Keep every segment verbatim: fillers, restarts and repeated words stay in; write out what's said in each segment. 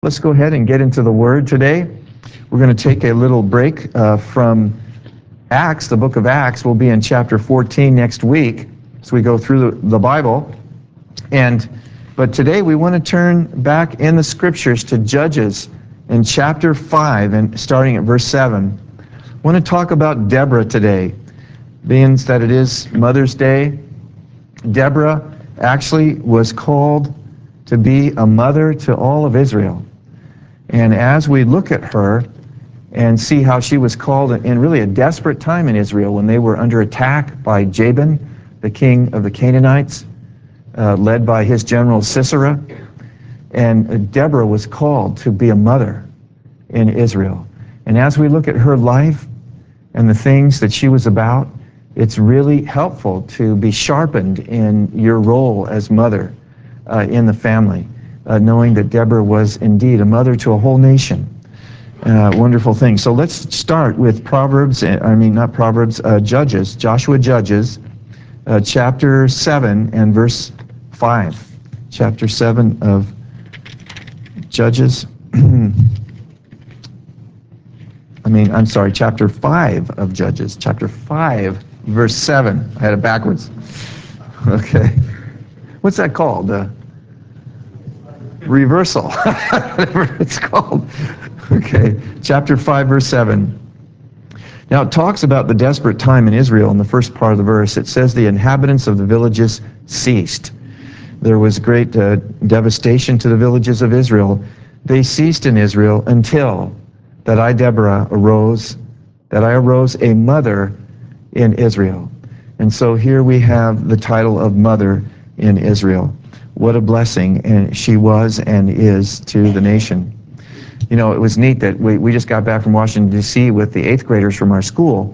Let's go ahead and get into the Word today. We're going to take a little break uh, from Acts. The book of Acts will be in chapter fourteen next week as we go through the, the Bible. And but today we want to turn back in the Scriptures to Judges in chapter five and starting at verse seven. I want to talk about Deborah today, being that it is Mother's Day. Deborah actually was called to be a mother to all of Israel. And as we look at her and see how she was called in really a desperate time in Israel when they were under attack by Jabin, the king of the Canaanites, uh, led by his general Sisera, and Deborah was called to be a mother in Israel. And as we look at her life and the things that she was about, it's really helpful to be sharpened in your role as mother uh, in the family. Uh, knowing that Deborah was indeed a mother to a whole nation. Uh, wonderful thing. So let's start with Proverbs, I mean not Proverbs, uh, Judges, Joshua Judges, uh, chapter seven and verse five. Chapter seven of Judges. I mean, I'm sorry, chapter five of Judges. Chapter five, verse seven. I had it backwards. Okay. What's that called? Uh, Reversal, whatever it's called. Okay, chapter five, verse seven. Now it talks about the desperate time in Israel in the first part of the verse. It says the inhabitants of the villages ceased. There was great uh, devastation to the villages of Israel. They ceased in Israel until that I, Deborah, arose, that I arose a mother in Israel. And so here we have the title of mother in Israel. What a blessing and she was and is to the nation. You know, it was neat that we, we just got back from Washington, D C with the eighth graders from our school,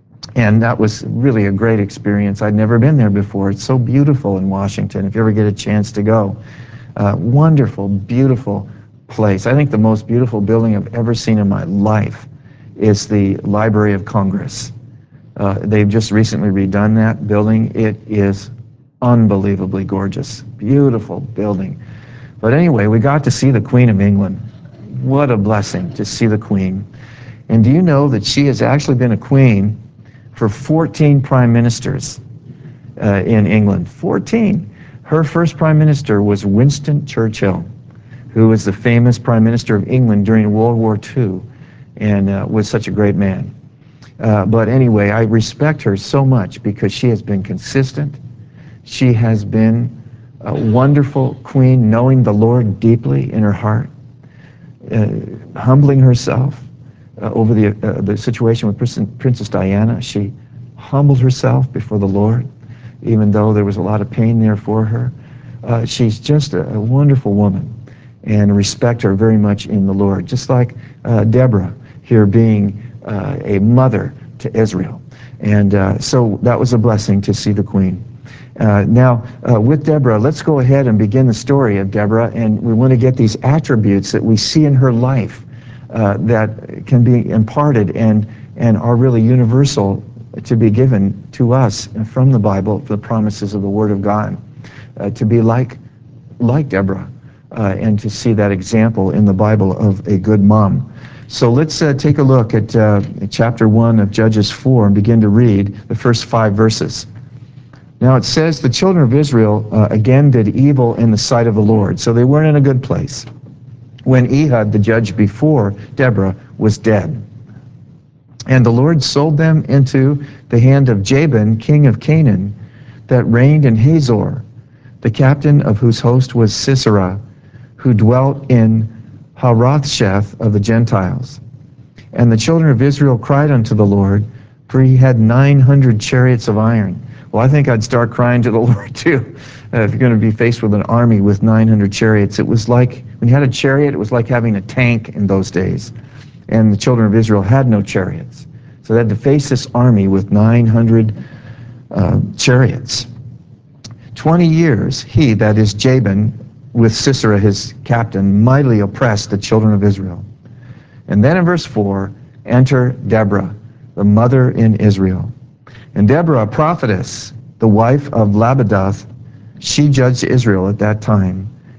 and that was really a great experience. I'd never been there before. It's so beautiful in Washington, if you ever get a chance to go. Uh, wonderful, beautiful place. I think the most beautiful building I've ever seen in my life is the Library of Congress. Uh, they've just recently redone that building. It is unbelievably gorgeous, beautiful building. But anyway, we got to see the Queen of England. What a blessing to see the Queen. And do you know that she has actually been a queen for fourteen prime ministers uh, in England? fourteen. Her first prime minister was Winston Churchill, who was the famous prime minister of England during World War Two and uh, was such a great man. Uh, but anyway, I respect her so much because she has been consistent. She has been a wonderful queen, knowing the Lord deeply in her heart, uh, humbling herself uh, over the, uh, the situation with Princess Diana. She humbled herself before the Lord, even though there was a lot of pain there for her. Uh, she's just a, a wonderful woman, and respect her very much in the Lord, just like uh, Deborah here being uh, a mother to Israel. And uh, so that was a blessing to see the Queen. Uh, now, uh, with Deborah, let's go ahead and begin the story of Deborah, and we want to get these attributes that we see in her life uh, that can be imparted and, and are really universal to be given to us from the Bible, the promises of the Word of God, uh, to be like, like Deborah, uh, and to see that example in the Bible of a good mom. So let's uh, take a look at uh, chapter one of Judges four and begin to read the first five verses. Now it says, the children of Israel uh, again did evil in the sight of the Lord. So they weren't in a good place when Ehud, the judge before Deborah, was dead. And the Lord sold them into the hand of Jabin, king of Canaan, that reigned in Hazor, the captain of whose host was Sisera, who dwelt in Harosheth of the Gentiles. And the children of Israel cried unto the Lord, for he had nine hundred chariots of iron. Well, I think I'd start crying to the Lord too, uh, if you're going to be faced with an army with nine hundred chariots. It was like, when you had a chariot, it was like having a tank in those days. And the children of Israel had no chariots. So they had to face this army with nine hundred uh, chariots. Twenty years, he, that is Jabin, with Sisera his captain, mightily oppressed the children of Israel. And then in verse four, enter Deborah, the mother in Israel. And Deborah, a prophetess, the wife of Lapidoth, she judged Israel at that time.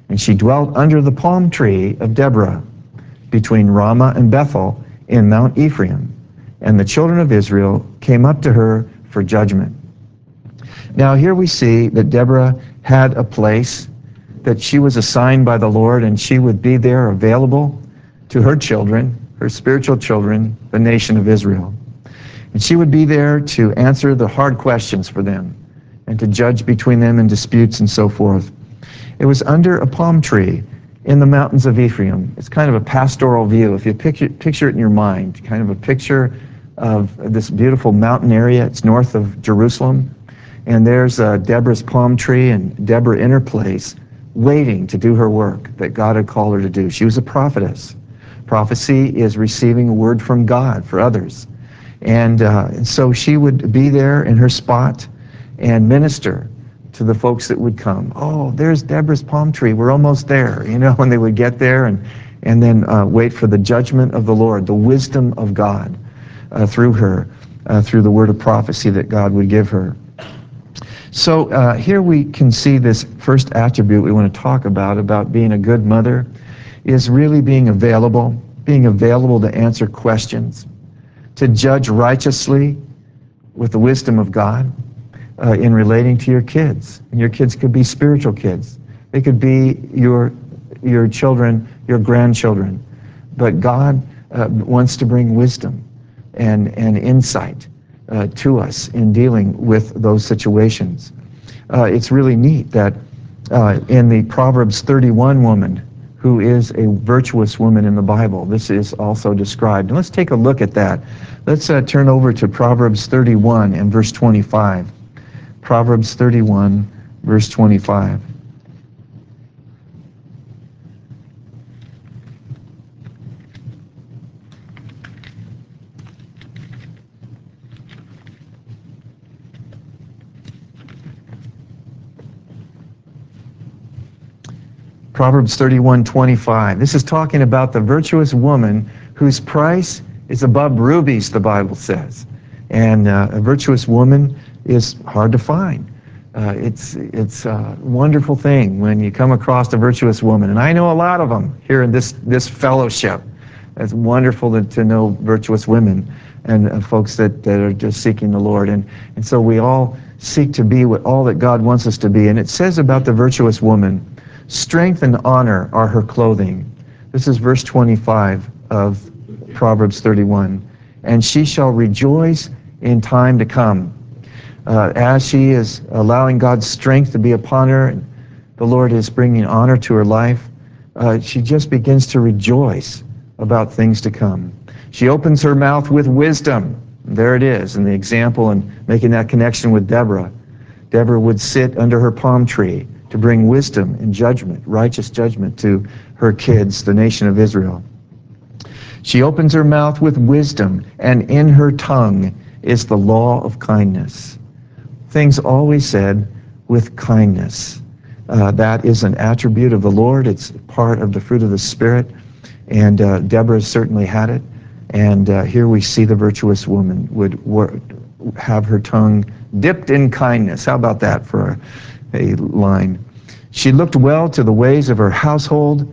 And she dwelt under the palm tree of Deborah, between Ramah and Bethel in Mount Ephraim. And the children of Israel came up to her for judgment. Now here we see that Deborah had a place that she was assigned by the Lord, and she would be there available to her children, her spiritual children, the nation of Israel. And she would be there to answer the hard questions for them and to judge between them in disputes and so forth. It was under a palm tree in the mountains of Ephraim. It's kind of a pastoral view. If you picture, picture it in your mind, kind of a picture of this beautiful mountain area. It's north of Jerusalem. And there's uh, Deborah's palm tree, and Deborah in her place, waiting to do her work that God had called her to do. She was a prophetess. Prophecy is receiving a word from God for others. And, uh, and so she would be there in her spot and minister to the folks that would come. Oh, there's Deborah's palm tree. We're almost there. You know, when they would get there and, and then uh, wait for the judgment of the Lord, the wisdom of God uh, through her, uh, through the word of prophecy that God would give her. So uh, here we can see this first attribute we want to talk about, about being a good mother, is really being available, being available to answer questions, to judge righteously with the wisdom of God uh, in relating to your kids. And your kids could be spiritual kids. They could be your, your children, your grandchildren. But God uh, wants to bring wisdom and, and insight uh, to us in dealing with those situations. Uh, it's really neat that uh, in the Proverbs thirty-one woman, who is a virtuous woman in the Bible, this is also described. And let's take a look at that. Let's uh, turn over to Proverbs thirty-one and verse twenty-five. Proverbs thirty-one, verse twenty-five. Proverbs thirty-one, twenty-five. This is talking about the virtuous woman whose price is above rubies, the Bible says. And uh, a virtuous woman is hard to find. Uh, it's it's a wonderful thing when you come across a virtuous woman. And I know a lot of them here in this, this fellowship. It's wonderful to, to know virtuous women and uh, folks that, that are just seeking the Lord. And, and so we all seek to be what all that God wants us to be. And it says about the virtuous woman, strength and honor are her clothing. This is verse twenty-five of Proverbs thirty-one. And she shall rejoice in time to come. Uh, as she is allowing God's strength to be upon her, and the Lord is bringing honor to her life, uh, she just begins to rejoice about things to come. She opens her mouth with wisdom. There it is, in the example and making that connection with Deborah. Deborah would sit under her palm tree to bring wisdom and judgment, righteous judgment to her kids, the nation of Israel. She opens her mouth with wisdom, and in her tongue is the law of kindness. Things always said with kindness. Uh, that is an attribute of the Lord. It's part of the fruit of the Spirit, and uh, Deborah certainly had it. And uh, here we see the virtuous woman would wor- have her tongue dipped in kindness. How about that for a a line? She looked well to the ways of her household.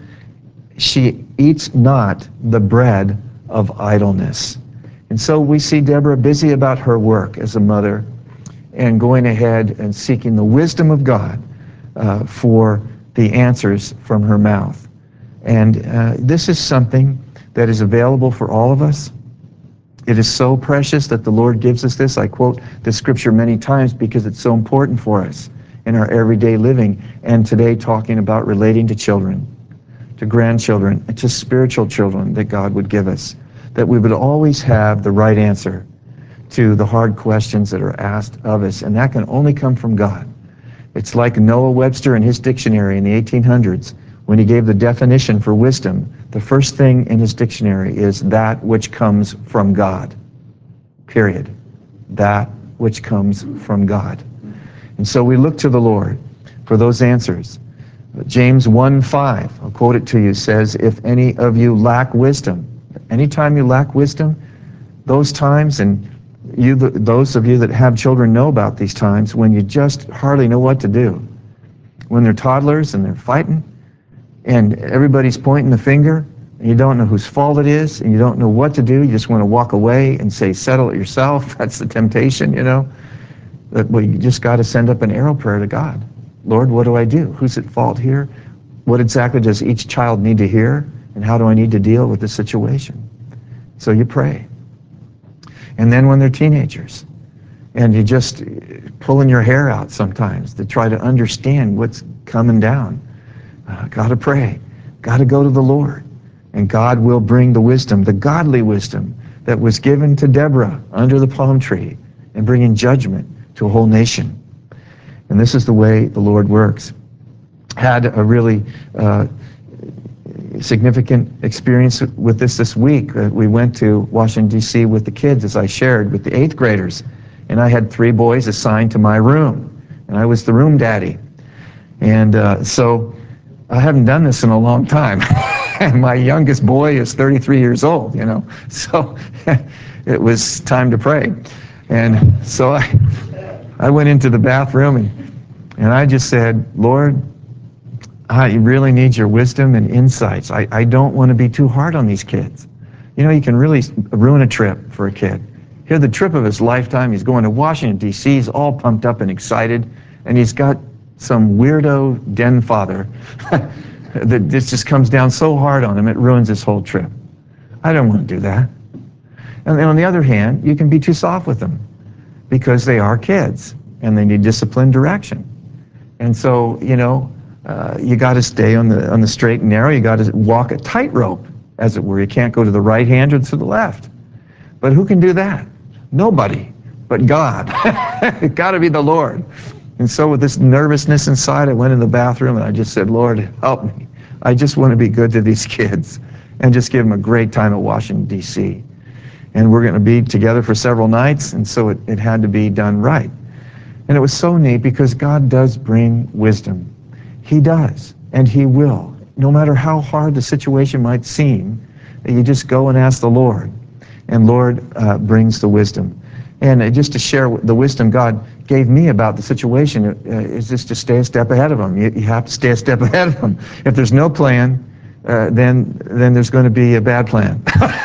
She eats not the bread of idleness. And so we see Deborah busy about her work as a mother and going ahead and seeking the wisdom of God uh, for the answers from her mouth. And uh, this is something that is available for all of us. It is so precious that the Lord gives us this. I quote this scripture many times because it's so important for us in our everyday living, and today talking about relating to children, to grandchildren, and to spiritual children that God would give us, that we would always have the right answer to the hard questions that are asked of us, and that can only come from God. It's like Noah Webster in his dictionary in the eighteen hundreds, when he gave the definition for wisdom, the first thing in his dictionary is that which comes from God, period. That which comes from God. And so we look to the Lord for those answers. James one five, I'll quote it to you, says, if any of you lack wisdom, anytime you lack wisdom, those times, and you, those of you that have children know about these times when you just hardly know what to do. When they're toddlers and they're fighting, and everybody's pointing the finger, and you don't know whose fault it is, and you don't know what to do. You just want to walk away and say, settle it yourself. That's the temptation, you know. But well, you just got to send up an arrow prayer to God. Lord, what do I do? Who's at fault here? What exactly does each child need to hear? And how do I need to deal with the situation? So you pray. And then when they're teenagers, and you just pulling your hair out sometimes to try to understand what's coming down, uh, got to pray. Got to go to the Lord. And God will bring the wisdom, the godly wisdom that was given to Deborah under the palm tree, and bringing judgment to a whole nation. And this is the way the Lord works. Had a really uh, significant experience with this this week. Uh, we went to Washington, D C with the kids, as I shared, with the eighth graders. And I had three boys assigned to my room. And I was the room daddy. And uh, so I haven't done this in a long time. And my youngest boy is thirty-three years old, you know. So it was time to pray. And so I, I went into the bathroom and, and I just said, Lord, I really need your wisdom and insights. I, I don't want to be too hard on these kids. You know, you can really ruin a trip for a kid. Here, the trip of his lifetime, he's going to Washington, D C, he's all pumped up and excited, and he's got some weirdo den father that this just comes down so hard on him, it ruins his whole trip. I don't want to do that. And then on the other hand, you can be too soft with them because they are kids and they need discipline, direction. And so, you know, uh, you got to stay on the on the straight and narrow. You got to walk a tightrope, as it were. You can't go to the right hand or to the left. But who can do that? Nobody but God. It's got to be the Lord. And so with this nervousness inside, I went in the bathroom and I just said, Lord, help me. I just want to be good to these kids and just give them a great time at Washington, D C. And we're going to be together for several nights, and so it, it had to be done right. And it was so neat because God does bring wisdom. He does, and He will. No matter how hard the situation might seem, you just go and ask the Lord, and Lord uh, brings the wisdom. And uh, just to share the wisdom God gave me about the situation uh, is just to stay a step ahead of Him. You, you have to stay a step ahead of Him. If there's no plan, uh, then then there's going to be a bad plan.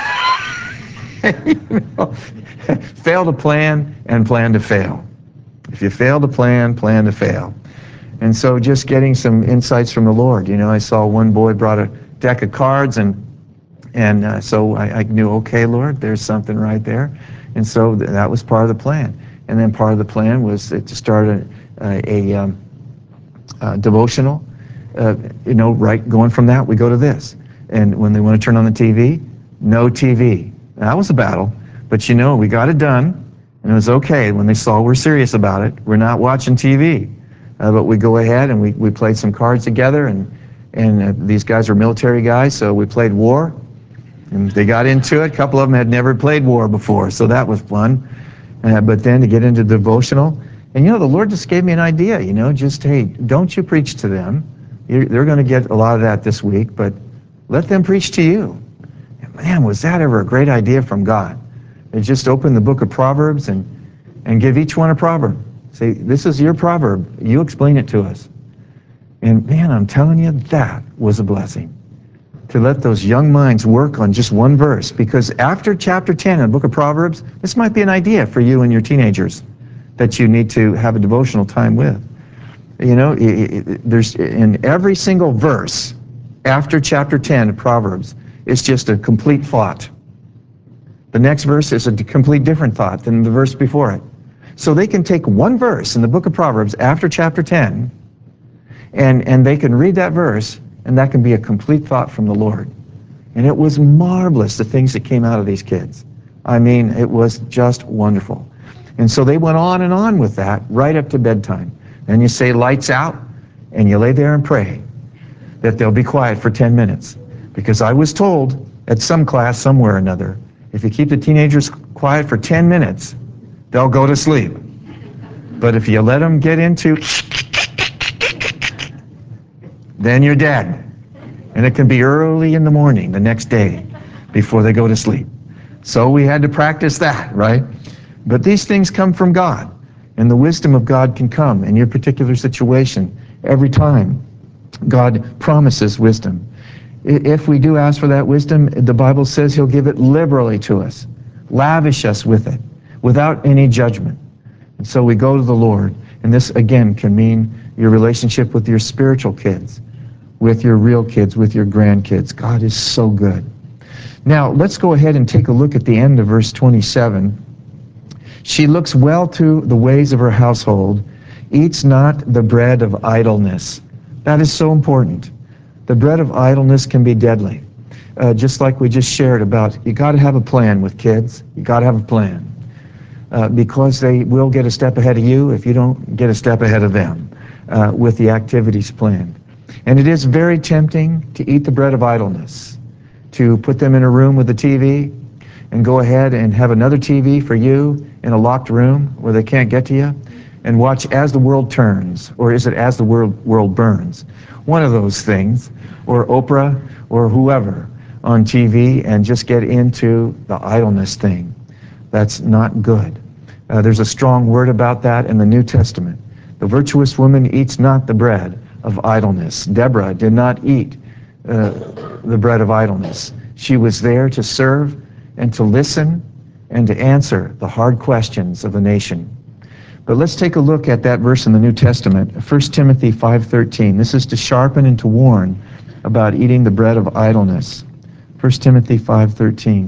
You know? Fail to plan and plan to fail. If you fail to plan, plan to fail. And so just getting some insights from the Lord. You know, I saw one boy brought a deck of cards, and and uh, so I, I knew, okay, Lord, there's something right there. And so th- that was part of the plan. And then part of the plan was to start a, a, a um, uh, devotional. Uh, you know, right, going from that, we go to this. And when they want to turn on the T V, no T V. That was a battle, but you know, we got it done, and it was okay when they saw we're serious about it. We're not watching T V, uh, but we go ahead and we, we played some cards together, and, and uh, these guys are military guys, so we played war, and they got into it. A couple of them had never played war before, so that was fun. Uh, but then to get into devotional, and you know, the Lord just gave me an idea, you know, just, hey, don't you preach to them. You're, they're going to get a lot of that this week, but let them preach to you. Man, was that ever a great idea from God? They just open the book of Proverbs and, and give each one a proverb. Say, this is your proverb. You explain it to us. And man, I'm telling you, that was a blessing. To let those young minds work on just one verse. Because after chapter ten in the book of Proverbs, this might be an idea for you and your teenagers that you need to have a devotional time with. You know, it, it, there's in every single verse after chapter ten of Proverbs, it's just a complete thought. The next verse is a complete different thought than the verse before it. So they can take one verse in the book of Proverbs after chapter ten, and, and they can read that verse, and that can be a complete thought from the Lord. And it was marvelous, the things that came out of these kids. I mean, it was just wonderful. And so they went on and on with that right up to bedtime. Then you say lights out, and you lay there and pray that they'll be quiet for ten minutes. Because I was told at some class somewhere or another, if you keep the teenagers quiet for ten minutes, they'll go to sleep. But if you let them get into, then you're dead. And it can be early in the morning the next day before they go to sleep. So we had to practice that, right? But these things come from God, and the wisdom of God can come in your particular situation every time God promises wisdom. If we do ask for that wisdom, the Bible says he'll give it liberally to us, lavish us with it, without any judgment. And so we go to the Lord, and this again can mean your relationship with your spiritual kids, with your real kids, with your grandkids. God is so good. Now, let's go ahead and take a look at the end of verse twenty-seven. She looks well to the ways of her household, eats not the bread of idleness. That is so important. The bread of idleness can be deadly. Uh, just like we just shared about, you got to have a plan with kids. You got to have a plan. Uh, because they will get a step ahead of you if you don't get a step ahead of them uh, with the activities planned. And it is very tempting to eat the bread of idleness, to put them in a room with a T V and go ahead and have another T V for you in a locked room where they can't get to you, and watch As the World Turns, or is it As the World, world Burns? One of those things, or Oprah, or whoever on T V, and just get into the idleness thing. That's not good. Uh, there's a strong word about that in the New Testament. The virtuous woman eats not the bread of idleness. Deborah did not eat uh, the bread of idleness. She was there to serve and to listen and to answer the hard questions of the nation. But let's take a look at that verse in the New Testament, First Timothy five thirteen. This is to sharpen and to warn about eating the bread of idleness. First Timothy five thirteen.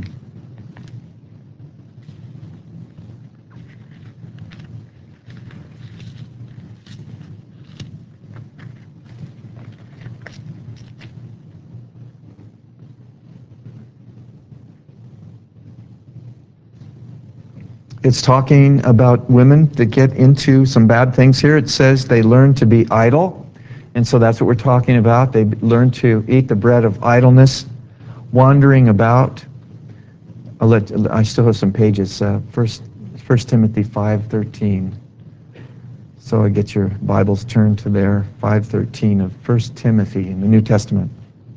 It's talking about women that get into some bad things here. It says they learn to be idle, and so that's what we're talking about. They learn to eat the bread of idleness, wandering about. I'll let, I still have some pages. Uh, first, First Timothy five thirteen. So I get your Bibles turned to there, five thirteen of First Timothy in the New Testament.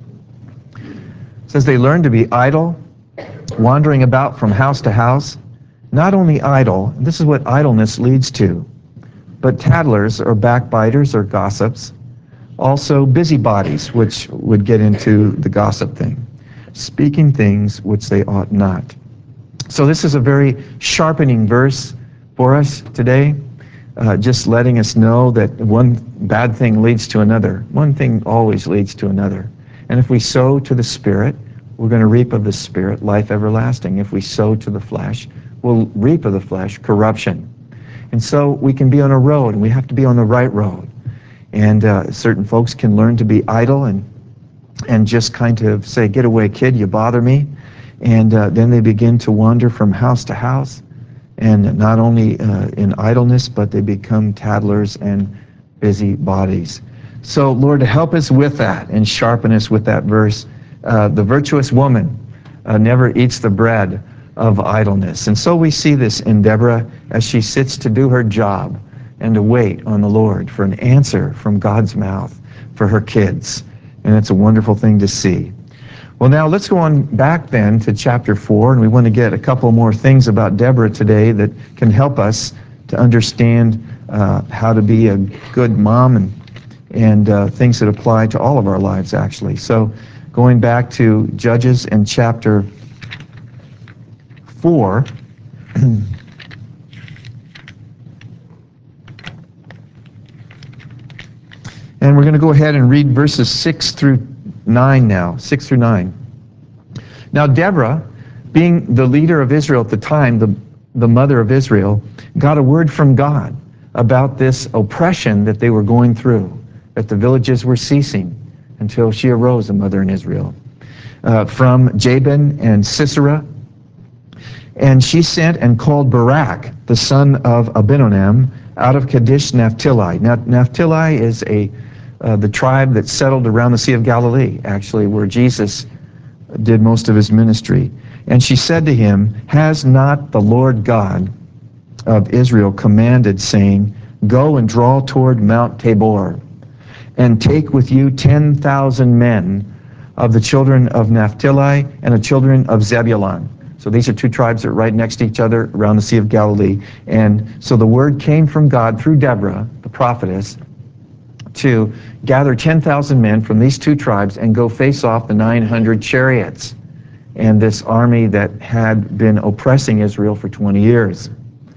It says they learn to be idle, wandering about from house to house. Not only idle, this is what idleness leads to, but tattlers or backbiters or gossips, also busybodies, which would get into the gossip thing, speaking things which they ought not. So this is a very sharpening verse for us today, uh, just letting us know that one bad thing leads to another. One thing always leads to another. And if we sow to the Spirit, we're going to reap of the Spirit life everlasting. If we sow to the flesh, we'll reap of the flesh corruption. And so we can be on a road, and we have to be on the right road. And uh, certain folks can learn to be idle and and just kind of say, get away, kid, you bother me. And uh, then they begin to wander from house to house, and not only uh, in idleness, but they become tattlers and busybodies. So, Lord, help us with that and sharpen us with that verse. Uh, the virtuous woman uh, never eats the bread of idleness. And so we see this in Deborah as she sits to do her job and to wait on the Lord for an answer from God's mouth for her kids. And it's a wonderful thing to see. Well, now let's go on back then to chapter four, and we want to get a couple more things about Deborah today that can help us to understand uh, how to be a good mom and, and uh, things that apply to all of our lives, actually. So going back to Judges in chapter four, and we're going to go ahead and read verses six through nine now, six through nine. Now Deborah, being the leader of Israel at the time, the, the mother of Israel, got a word from God about this oppression that they were going through, that the villages were ceasing until she arose, a mother in Israel, uh, from Jabin and Sisera. And she sent and called Barak, the son of Abinoam, out of Kadesh Naphtali. Now, Naphtali is a uh, the tribe that settled around the Sea of Galilee, actually, where Jesus did most of his ministry. And she said to him, has not the Lord God of Israel commanded, saying, go and draw toward Mount Tabor, and take with you ten thousand men of the children of Naphtali and the children of Zebulun. So these are two tribes that are right next to each other around the Sea of Galilee. And so the word came from God through Deborah, the prophetess, to gather ten thousand men from these two tribes and go face off the nine hundred chariots and this army that had been oppressing Israel for twenty years.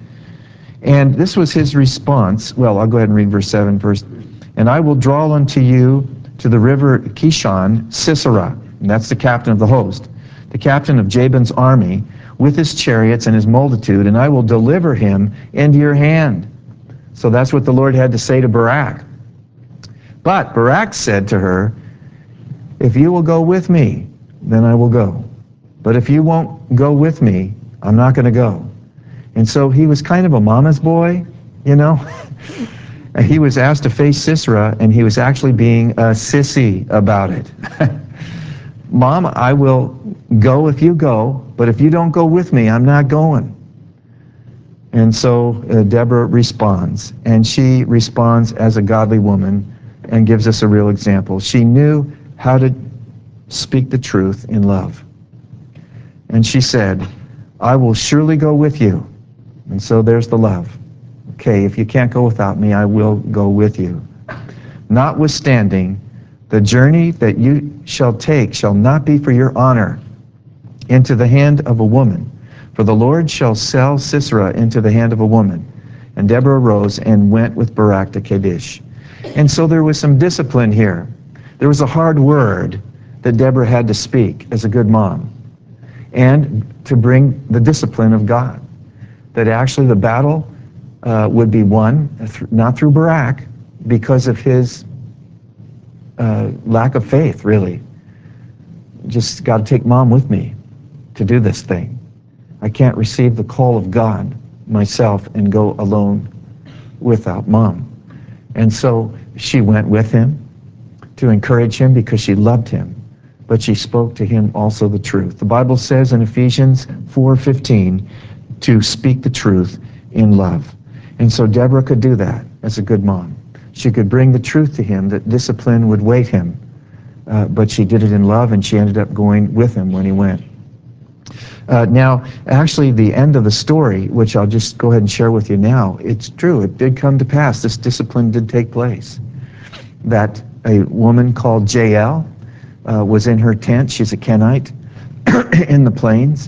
And this was his response. Well, I'll go ahead and read verse seven first. And I will draw unto you to the river Kishon Sisera, and that's the captain of the host, the captain of Jabin's army, with his chariots and his multitude, and I will deliver him into your hand. So that's what the Lord had to say to Barak. But Barak said to her, if you will go with me, then I will go. But if you won't go with me, I'm not going to go. And so he was kind of a mama's boy, you know. He was asked to face Sisera, and he was actually being a sissy about it. Mom, I will go if you go, but if you don't go with me, I'm not going. And so uh, Deborah responds, and she responds as a godly woman and gives us a real example. She knew how to speak the truth in love. And she said, I will surely go with you. And so there's the love. Okay, if you can't go without me, I will go with you. Notwithstanding, the journey that you shall take shall not be for your honor into the hand of a woman, for the Lord shall sell Sisera into the hand of a woman. And Deborah arose and went with Barak to Kadesh. And so there was some discipline here. There was a hard word that Deborah had to speak as a good mom, and to bring the discipline of God, that actually the battle uh, would be won, th- not through Barak, because of his uh, lack of faith, really. Just got to take mom with me to do this thing. I can't receive the call of God myself and go alone without mom. And so she went with him to encourage him because she loved him, but she spoke to him also the truth. The Bible says in Ephesians four fifteen to speak the truth in love. And so Deborah could do that as a good mom. She could bring the truth to him, that discipline would weight him, uh, but she did it in love, and she ended up going with him when he went. Uh, now, actually, the end of the story, which I'll just go ahead and share with you now, it's true. It did come to pass. This discipline did take place. That a woman called Jael uh, was in her tent. She's a Kenite in the plains.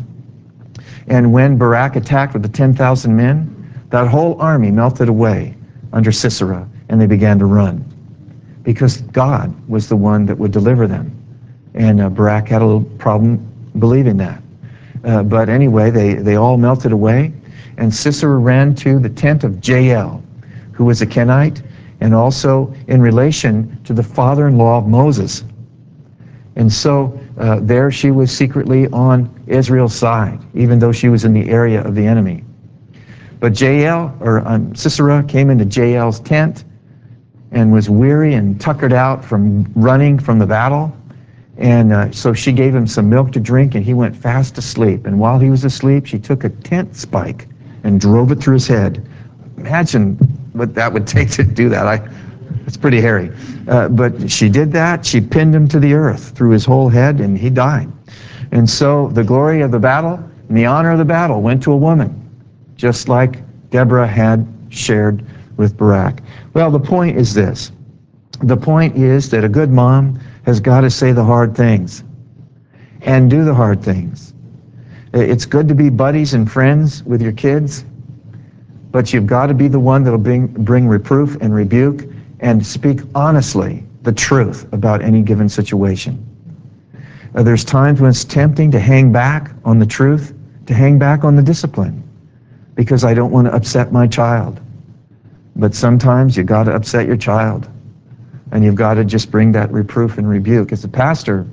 And when Barak attacked with the ten thousand men, that whole army melted away under Sisera, and they began to run, because God was the one that would deliver them. And uh, Barak had a little problem believing that. Uh, but anyway, they, they all melted away, and Sisera ran to the tent of Jael, who was a Kenite, and also in relation to the father-in-law of Moses. And so uh, there she was secretly on Israel's side, even though she was in the area of the enemy. But Jael, or um, Sisera, came into Jael's tent and was weary and tuckered out from running from the battle. And uh, so she gave him some milk to drink, and he went fast asleep. And while he was asleep, she took a tent spike and drove it through his head. Imagine what that would take to do that. I, it's pretty hairy. Uh, but she did that. She pinned him to the earth through his whole head, and he died. And so the glory of the battle and the honor of the battle went to a woman, just like Deborah had shared with Barak. Well, the point is this. The point is that a good mom has got to say the hard things and do the hard things. It's good to be buddies and friends with your kids, but you've got to be the one that'll bring, bring reproof and rebuke and speak honestly the truth about any given situation. Uh, there's times when it's tempting to hang back on the truth, to hang back on the discipline, because I don't want to upset my child. But sometimes you've got to upset your child, and you've got to just bring that reproof and rebuke. As a pastor,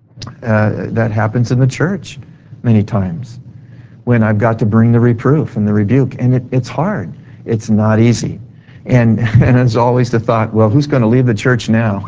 uh, that happens in the church many times, when I've got to bring the reproof and the rebuke, and it, it's hard. It's not easy. And, and it's always the thought, well, who's going to leave the church now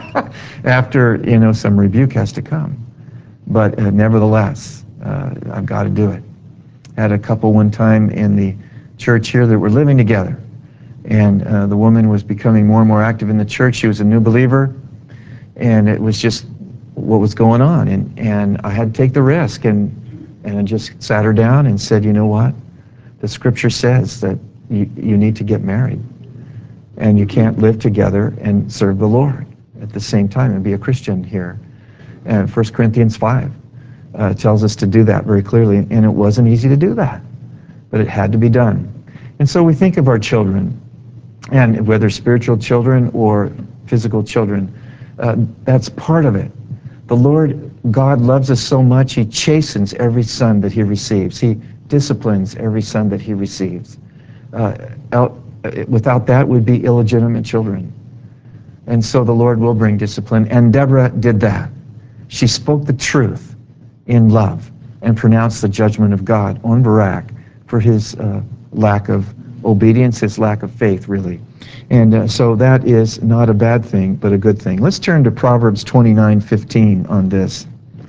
after, you know, some rebuke has to come? But uh, nevertheless, uh, I've got to do it. I had a couple one time in the church here that were living together, and uh, the woman was becoming more and more active in the church. She was a new believer, and it was just what was going on. And, and I had to take the risk, and, and I just sat her down and said, you know what? The scripture says that you, you need to get married. And you can't live together and serve the Lord at the same time and be a Christian here. And First Corinthians five uh, tells us to do that very clearly, and it wasn't easy to do that, but it had to be done. And so we think of our children, and whether spiritual children or physical children, uh, that's part of it. The Lord God loves us so much, he chastens every son that he receives. He disciplines every son that he receives. Uh, el- without that, we'd be illegitimate children. And so the Lord will bring discipline, and Deborah did that. She spoke the truth in love and pronounced the judgment of God on Barak for his uh, lack of obedience, his lack of faith, really. And uh, so that is not a bad thing, but a good thing. Let's turn to Proverbs twenty-nine fifteen on this.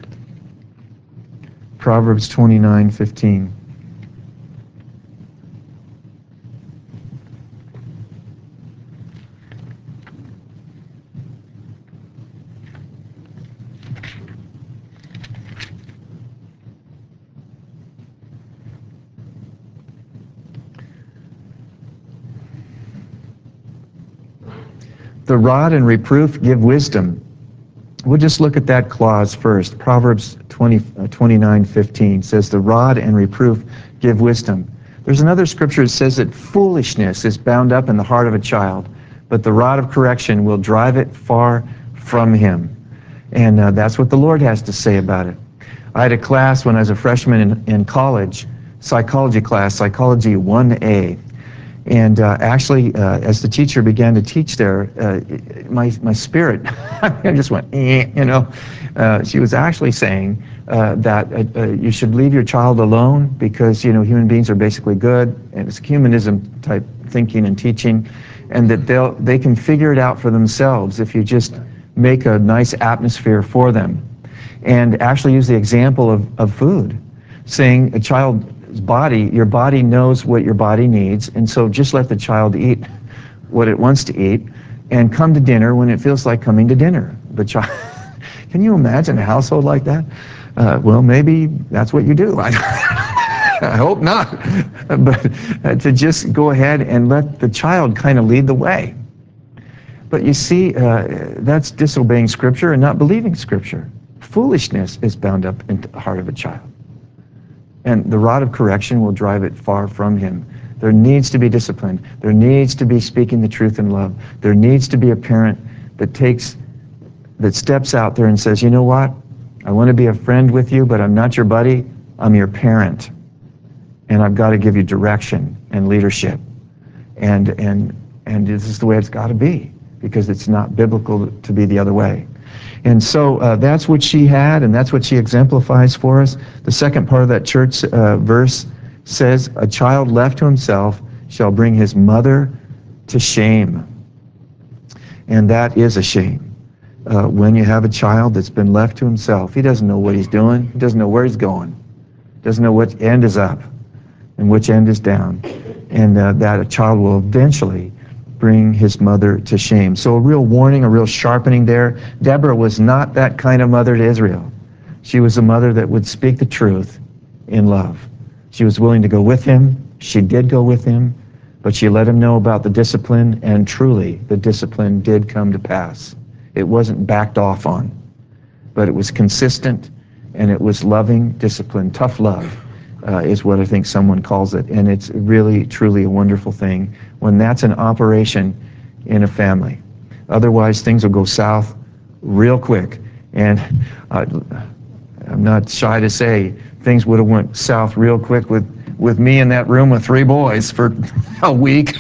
Proverbs twenty-nine fifteen. The rod and reproof give wisdom. We'll just look at that clause first. Proverbs twenty, uh, twenty-nine fifteen says, the rod and reproof give wisdom. There's another scripture that says that foolishness is bound up in the heart of a child, but the rod of correction will drive it far from him. And uh, that's what the Lord has to say about it. I had a class when I was a freshman in, in college, psychology class, Psychology one A. And uh, actually, uh, as the teacher began to teach there, uh, my, my spirit, I just went, eh, you know. Uh, she was actually saying uh, that uh, uh, you should leave your child alone because, you know, human beings are basically good, and it's humanism type thinking and teaching, and that they'll, they can figure it out for themselves if you just make a nice atmosphere for them. And actually use the example of, of food, saying a child's body, your body knows what your body needs, and so just let the child eat what it wants to eat and come to dinner when it feels like coming to dinner. The child, can you imagine a household like that? Uh, well, maybe that's what you do. I, I hope not. But uh, to just go ahead and let the child kind of lead the way. But you see, uh, that's disobeying Scripture and not believing Scripture. Foolishness is bound up in the heart of a child. And the rod of correction will drive it far from him. There needs to be discipline. There needs to be speaking the truth in love. There needs to be a parent that takes, that steps out there and says, you know what? I want to be a friend with you, but I'm not your buddy. I'm your parent. And I've got to give you direction and leadership. And, and, and this is the way it's got to be, because it's not biblical to be the other way. And so uh, that's what she had, and that's what she exemplifies for us. The second part of that church uh, verse says, a child left to himself shall bring his mother to shame. And that is a shame. Uh, when you have a child that's been left to himself, he doesn't know what he's doing, he doesn't know where he's going, doesn't know which end is up and which end is down, and uh, that a child will eventually bring his mother to shame. So a real warning, a real sharpening there. Deborah was not that kind of mother to Israel. She was a mother that would speak the truth in love. She was willing to go with him. She did go with him, but she let him know about the discipline, and truly the discipline did come to pass. It wasn't backed off on, but it was consistent, and it was loving discipline. Tough love uh, is what I think someone calls it, and it's really, truly a wonderful thing when that's an operation in a family. Otherwise, things will go south real quick. And uh, I'm not shy to say things would have went south real quick with, with me in that room with three boys for a week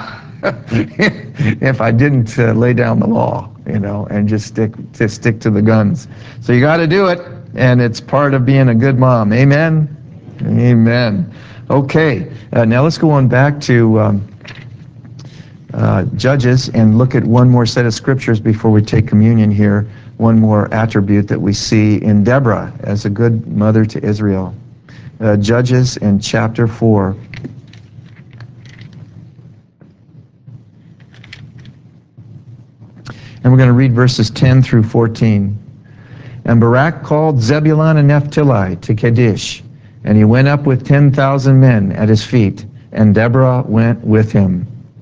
if I didn't uh, lay down the law, you know, and just stick to stick to the guns. So you got to do it, and it's part of being a good mom. Amen? Amen. Okay, uh, now let's go on back to um, Uh, Judges and look at one more set of scriptures before we take communion here, one more attribute that we see in Deborah as a good mother to Israel. Uh, Judges in chapter four. And we're going to read verses ten through fourteen. And Barak called Zebulun and Naphtali to Kadesh, and he went up with ten thousand men at his feet, and Deborah went with him.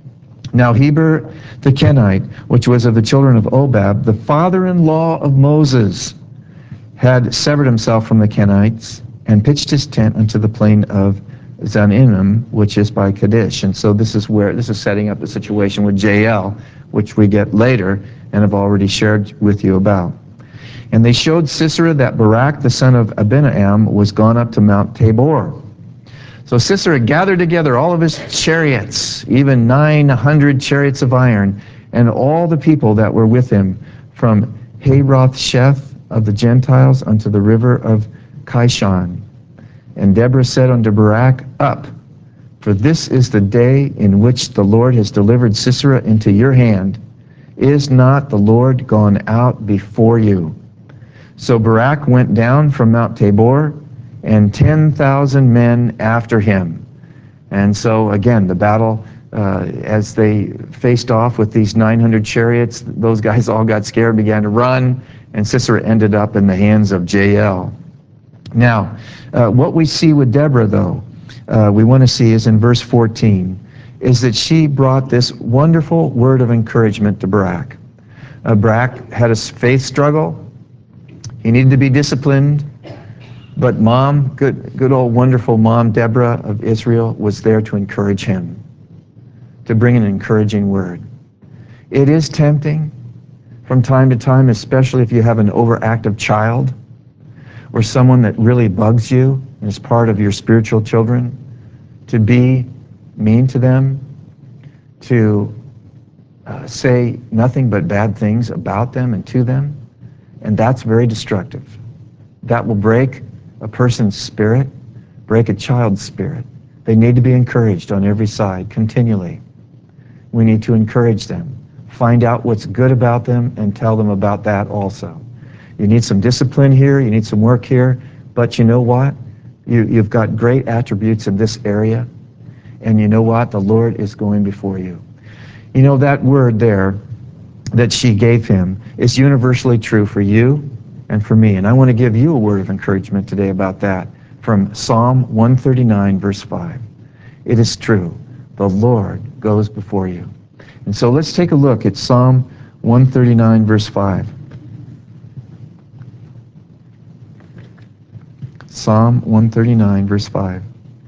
Now Heber the Kenite, which was of the children of Obab, the father-in-law of Moses, had severed himself from the Kenites and pitched his tent unto the plain of Zaanannim, which is by Kadesh. And so this is where, this is setting up the situation with Jael, which we get later and have already shared with you about. And they showed Sisera that Barak, the son of Abinoam, was gone up to Mount Tabor. So Sisera gathered together all of his chariots, even nine hundred chariots of iron, and all the people that were with him, from Haroth-Sheth of the Gentiles unto the river of Kishon. And Deborah said unto Barak, Up, for this is the day in which the Lord has delivered Sisera into your hand. Is not the Lord gone out before you? So Barak went down from Mount Tabor, and ten thousand men after him. And so again, the battle, uh, as they faced off with these nine hundred chariots, those guys all got scared, began to run, and Sisera ended up in the hands of Jael. Now, uh, what we see with Deborah, though, uh, we want to see is in verse fourteen, is that she brought this wonderful word of encouragement to Barak. Uh, Barak had a faith struggle. He needed to be disciplined. But mom, good, good old wonderful mom, Deborah of Israel, was there to encourage him, to bring an encouraging word. It is tempting from time to time, especially if you have an overactive child or someone that really bugs you and is part of your spiritual children, to be mean to them, to uh, say nothing but bad things about them and to them, and that's very destructive. That will break a person's spirit, break a child's spirit. They need to be encouraged on every side, continually. We need to encourage them. Find out what's good about them and tell them about that also. You need some discipline here, you need some work here, but you know what? You, you've got great attributes in this area, and you know what? The Lord is going before you. You know, that word there that she gave him is universally true for you and for me. And I want to give you a word of encouragement today about that from Psalm one thirty-nine, verse five. It is true. The Lord goes before you. And so let's take a look at Psalm one thirty-nine, verse five. Psalm one thirty-nine, verse five.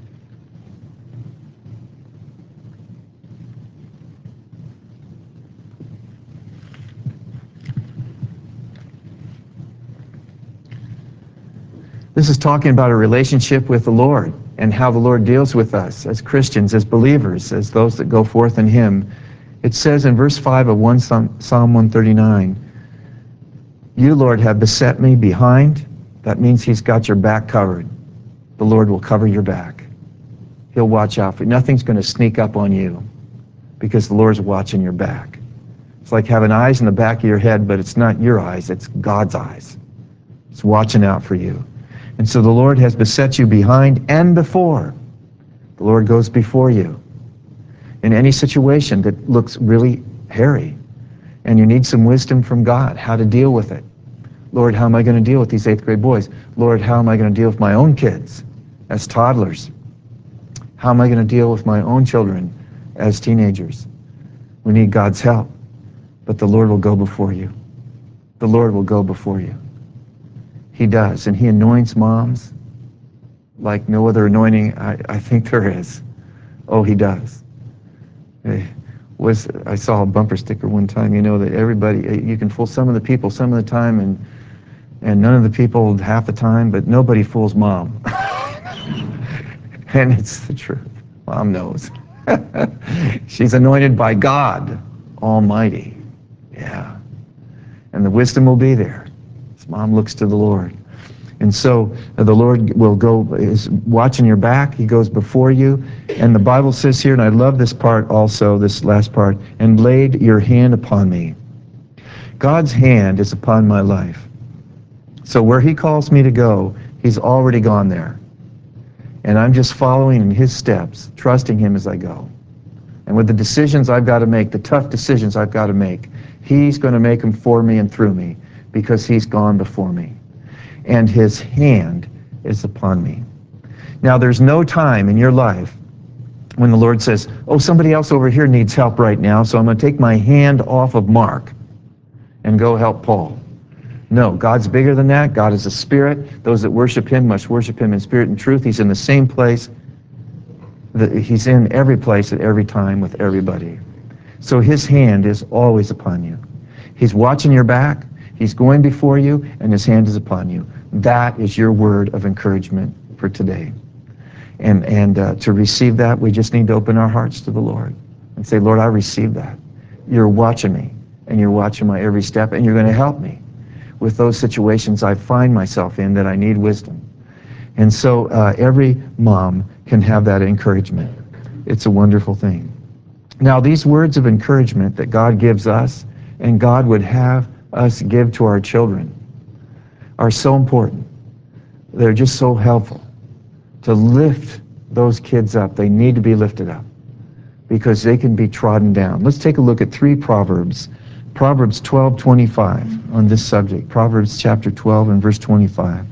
This is talking about a relationship with the Lord and how the Lord deals with us as Christians, as believers, as those that go forth in Him. It says in verse five of one Psalm one thirty-nine, You, Lord, have beset me behind. That means He's got your back covered. The Lord will cover your back. He'll watch out for you. Nothing's going to sneak up on you because the Lord's watching your back. It's like having eyes in the back of your head, but it's not your eyes, it's God's eyes. It's watching out for you. And so the Lord has beset you behind and before. The Lord goes before you in any situation that looks really hairy, and you need some wisdom from God, how to deal with it. Lord, how am I going to deal with these eighth grade boys? Lord, how am I going to deal with my own kids as toddlers? How am I going to deal with my own children as teenagers? We need God's help, but the Lord will go before you. The Lord will go before you. He does, and He anoints moms like no other anointing I, I think there is. Oh, He does. It was I saw a bumper sticker one time, you know, that everybody, you can fool some of the people some of the time, and and none of the people half the time, but nobody fools Mom. And it's the truth. Mom knows. She's anointed by God Almighty. Yeah. And the wisdom will be there. Mom looks to the Lord. And so uh, the Lord will go, is watching your back. He goes before you. And the Bible says here, and I love this part also, this last part, and laid your hand upon me. God's hand is upon my life. So where He calls me to go, He's already gone there. And I'm just following in His steps, trusting Him as I go. And with the decisions I've got to make, the tough decisions I've got to make, He's going to make them for me and through me, because He's gone before me. And His hand is upon me. Now, there's no time in your life when the Lord says, oh, somebody else over here needs help right now, so I'm going to take my hand off of Mark and go help Paul. No, God's bigger than that. God is a spirit. Those that worship him must worship him in spirit and truth. He's in the same place. He's in every place at every time with everybody. So his hand is always upon you. He's watching your back. He's going before you, and his hand is upon you. That is your word of encouragement for today. And, and uh, to receive that, we just need to open our hearts to the Lord and say, Lord, I receive that. You're watching me, and you're watching my every step, and you're going to help me with those situations I find myself in that I need wisdom. And so uh, every mom can have that encouragement. It's a wonderful thing. Now, these words of encouragement that God gives us and God would have us give to our children are so important. They're just so helpful to lift those kids up. They need to be lifted up because they can be trodden down. Let's take a look at three Proverbs. Proverbs twelve twenty-five on this subject. Proverbs chapter twelve and verse twenty-five.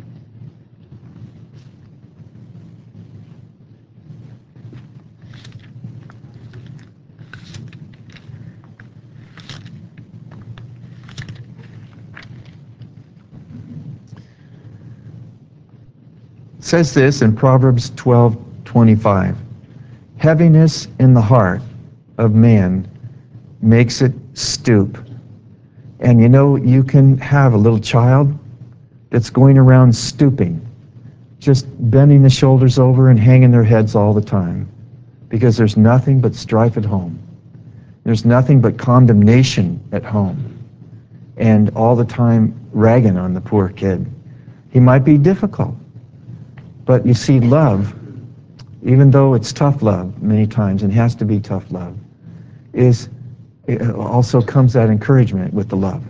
It says this in Proverbs twelve twenty-five. Heaviness in the heart of man makes it stoop. And you know, you can have a little child that's going around stooping, just bending the shoulders over and hanging their heads all the time, because there's nothing but strife at home. There's nothing but condemnation at home, and all the time ragging on the poor kid. He might be difficult, but you see, love, even though it's tough love many times, and has to be tough love, is it also comes that encouragement with the love.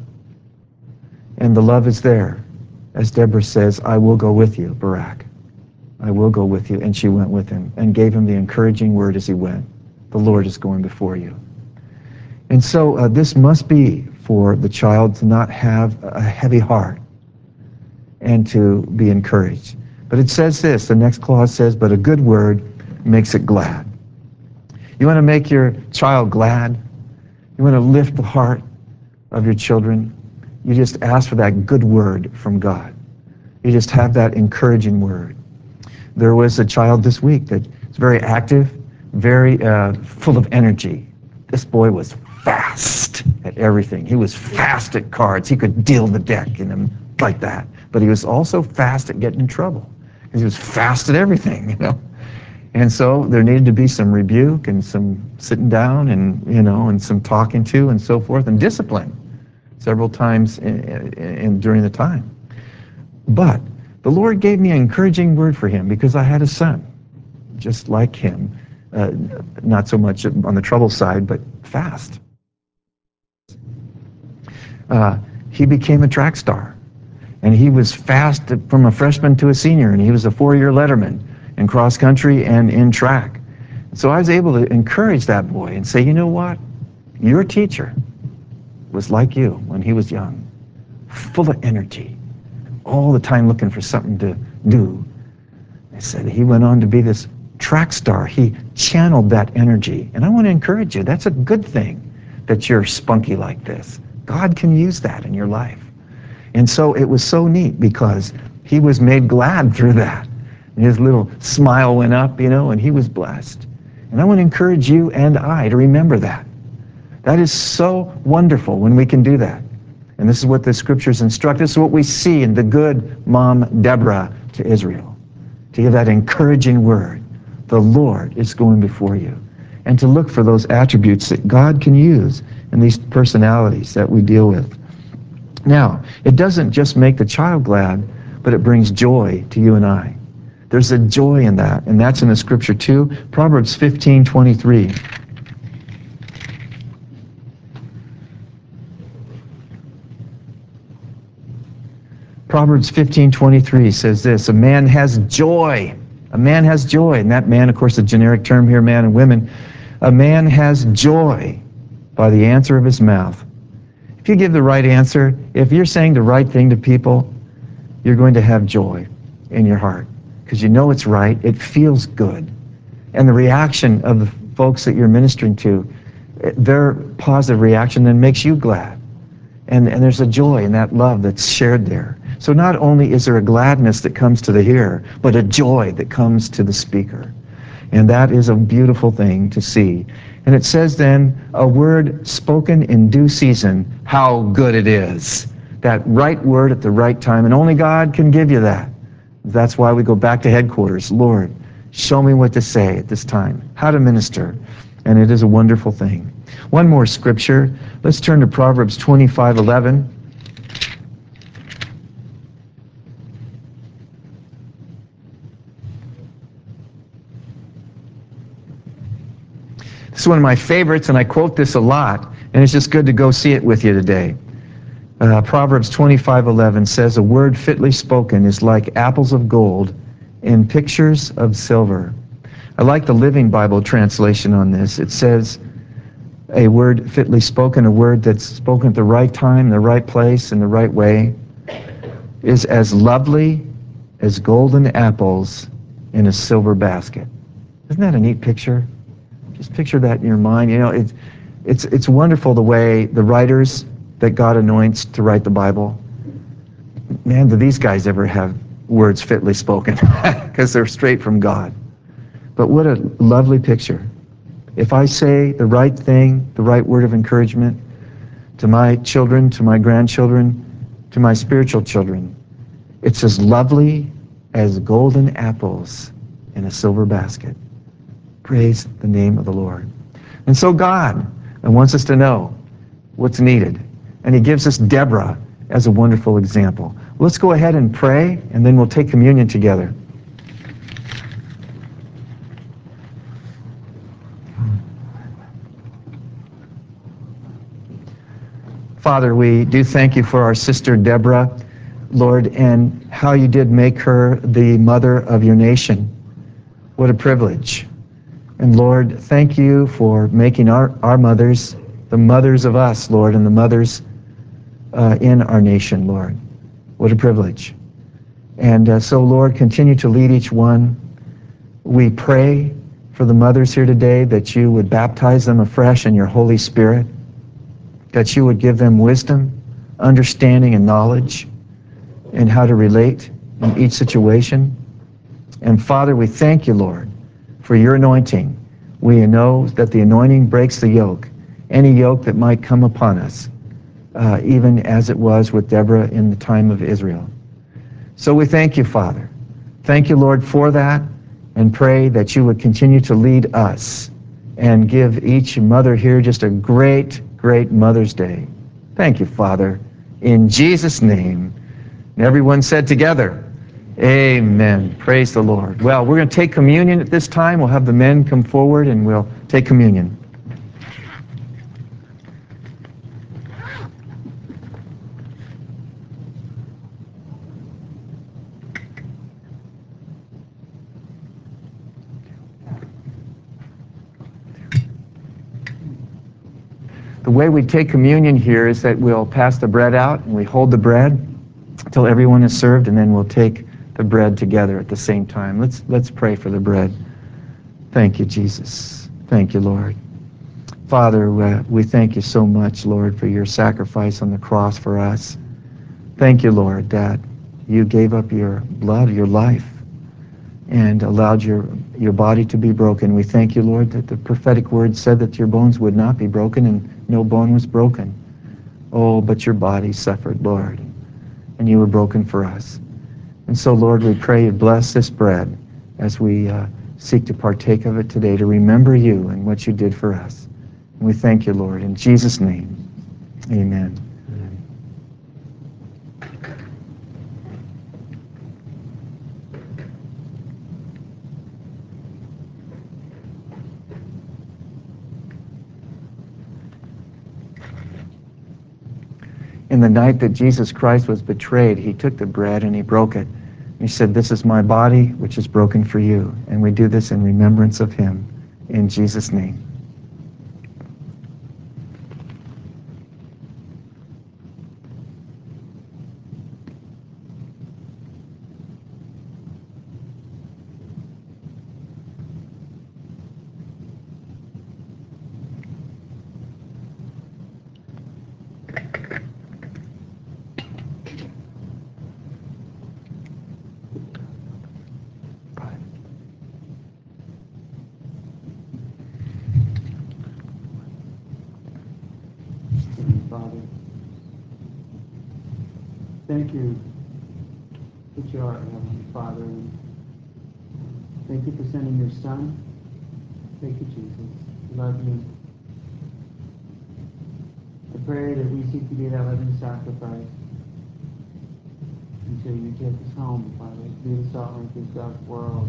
And the love is there. As Deborah says, I will go with you, Barak. I will go with you. And she went with him and gave him the encouraging word as he went. The Lord is going before you. And so uh, this must be for the child to not have a heavy heart and to be encouraged. But it says this, the next clause says, but a good word makes it glad. You want to make your child glad? You want to lift the heart of your children? You just ask for that good word from God. You just have that encouraging word. There was a child this week that was very active, very uh, full of energy. This boy was fast at everything. He was fast at cards. He could deal the deck in him like that. But he was also fast at getting in trouble because he was fast at everything, you know. And so there needed to be some rebuke and some sitting down and, you know, and some talking to and so forth and discipline several times in, in, in, during the time. But the Lord gave me an encouraging word for him because I had a son just like him, uh, not so much on the trouble side, but fast. Uh, he became a track star, and he was fast from a freshman to a senior, and he was a four-year letterman in cross country and in track. So I was able to encourage that boy and say, you know what? Your teacher was like you when he was young, full of energy, all the time looking for something to do. I said he went on to be this track star. He channeled that energy. And I want to encourage you, that's a good thing that you're spunky like this. God can use that in your life. And so it was so neat because he was made glad through that. And his little smile went up, you know, and he was blessed. And I want to encourage you and I to remember that. That is so wonderful when we can do that. And this is what the scriptures instruct us, what we see in the good mom Deborah to Israel. To give that encouraging word. The Lord is going before you. And to look for those attributes that God can use in these personalities that we deal with. Now, it doesn't just make the child glad, but it brings joy to you and I. There's a joy in that, and that's in the scripture too. Proverbs fifteen twenty-three. Proverbs fifteen twenty-three says this, a man has joy. A man has joy, and that man, of course, a generic term here, man and women. A man has joy by the answer of his mouth. If you give the right answer, if you're saying the right thing to people, you're going to have joy in your heart because you know it's right. It feels good. and the reaction of the folks that you're ministering to, their positive reaction then makes you glad. And, and there's a joy in that love that's shared there. So not only is there a gladness that comes to the hearer, but a joy that comes to the speaker. And that is a beautiful thing to see. And it says then, a word spoken in due season, how good it is. That right word at the right time, and only God can give you that. That's why we go back to headquarters. Lord, show me what to say at this time, how to minister. And it is a wonderful thing. One more scripture. Let's turn to Proverbs twenty-five eleven. This is one of my favorites, and I quote this a lot, and it's just good to go see it with you today. Uh, Proverbs twenty-five eleven says, a word fitly spoken is like apples of gold in pictures of silver. I like the Living Bible translation on this. It says, a word fitly spoken, a word that's spoken at the right time, the right place, in the right way, is as lovely as golden apples in a silver basket. Isn't that a neat picture? Just picture that in your mind. You know, it's, it's, it's wonderful the way the writers that God anoints to write the Bible, man, do these guys ever have words fitly spoken? Because they're straight from God. But what a lovely picture. If I say the right thing, the right word of encouragement to my children, to my grandchildren, to my spiritual children, it's as lovely as golden apples in a silver basket. Praise the name of the Lord. And so God wants us to know what's needed. And he gives us Deborah as a wonderful example. Let's go ahead and pray, and then we'll take communion together. Father, we do thank you for our sister Deborah, Lord, and how you did make her the mother of your nation. What a privilege. And Lord, thank you for making our, our mothers the mothers of us, Lord, and the mothers uh, in our nation, Lord. What a privilege. And uh, so, Lord, continue to lead each one. We pray for the mothers here today that you would baptize them afresh in your Holy Spirit, that you would give them wisdom, understanding, and knowledge in how to relate in each situation. And Father, we thank you, Lord, for your anointing. We know that the anointing breaks the yoke, any yoke that might come upon us, uh, even as it was with Deborah in the time of Israel. So we thank you, Father. Thank you, Lord, for that, and pray that you would continue to lead us and give each mother here just a great, great Mother's Day. Thank you, Father. In Jesus' name. And everyone said together, amen. Praise the Lord. Well, we're going to take communion at this time. We'll have the men come forward and we'll take communion. The way we take communion here is that we'll pass the bread out and we hold the bread until everyone is served, and then we'll take the bread together at the same time. Let's, let's pray for the bread. Thank you, Jesus. Thank you, Lord. Father, uh, we thank you so much, Lord, for your sacrifice on the cross for us. Thank you, Lord, that you gave up your blood, your life, and allowed your, your body to be broken. We thank you, Lord, that the prophetic word said that your bones would not be broken, and no bone was broken. Oh, but your body suffered, Lord, and you were broken for us. And so, Lord, we pray you bless this bread as we uh, seek to partake of it today, to remember you and what you did for us. And we thank you, Lord, in Jesus' name. Amen. In the night that Jesus Christ was betrayed, he took the bread and he broke it. He said, this is my body, which is broken for you. And we do this in remembrance of him. In Jesus' name. Father. Thank you that you are our Heavenly Father. And thank you for sending your Son. Thank you, Jesus. We love you. I pray that we seek to be that living sacrifice until you take us home, Father, to be the salt of this dark world.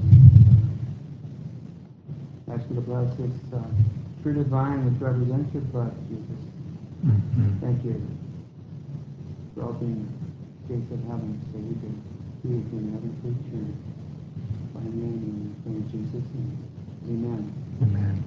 I ask you to bless this uh, fruit of vine which represents your blood, Jesus. Mm-hmm. Thank you for opening the gates of heaven so we can be in heaven for eternity. By your name, in Jesus' name. Amen. Amen.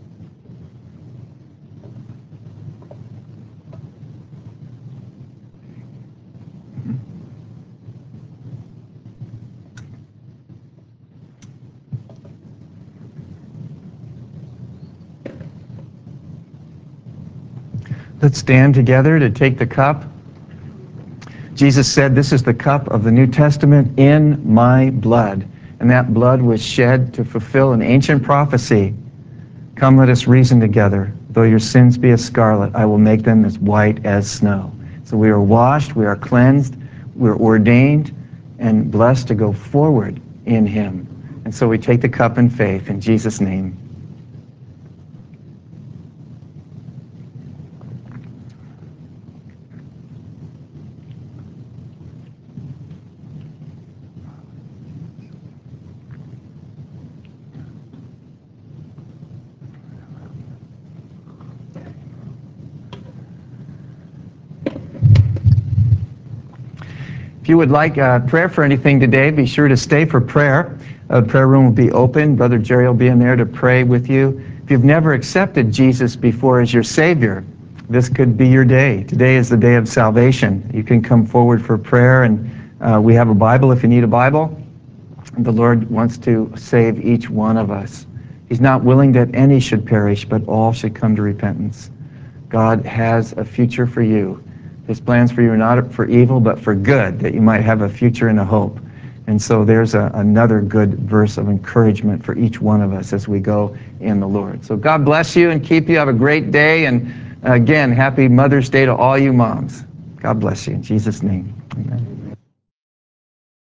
Let's stand together to take the cup. Jesus said, "This is the cup of the New Testament in my blood." And that blood was shed to fulfill an ancient prophecy. Come, let us reason together. Though your sins be as scarlet, I will make them as white as snow. So we are washed, we are cleansed, we're ordained and blessed to go forward in him. And so we take the cup in faith in Jesus' name. If you would like uh, prayer for anything today, be sure to stay for prayer. Uh, the prayer room will be open. Brother Jerry will be in there to pray with you. If you've never accepted Jesus before as your Savior, this could be your day. Today is the day of salvation. You can come forward for prayer, and uh, we have a Bible if you need a Bible. The Lord wants to save each one of us. He's not willing that any should perish, but all should come to repentance. God has a future for you. His plans for you are not for evil, but for good, that you might have a future and a hope. And so there's a, another good verse of encouragement for each one of us as we go in the Lord. So God bless you and keep you. Have a great day. And again, happy Mother's Day to all you moms. God bless you. In Jesus' name, amen.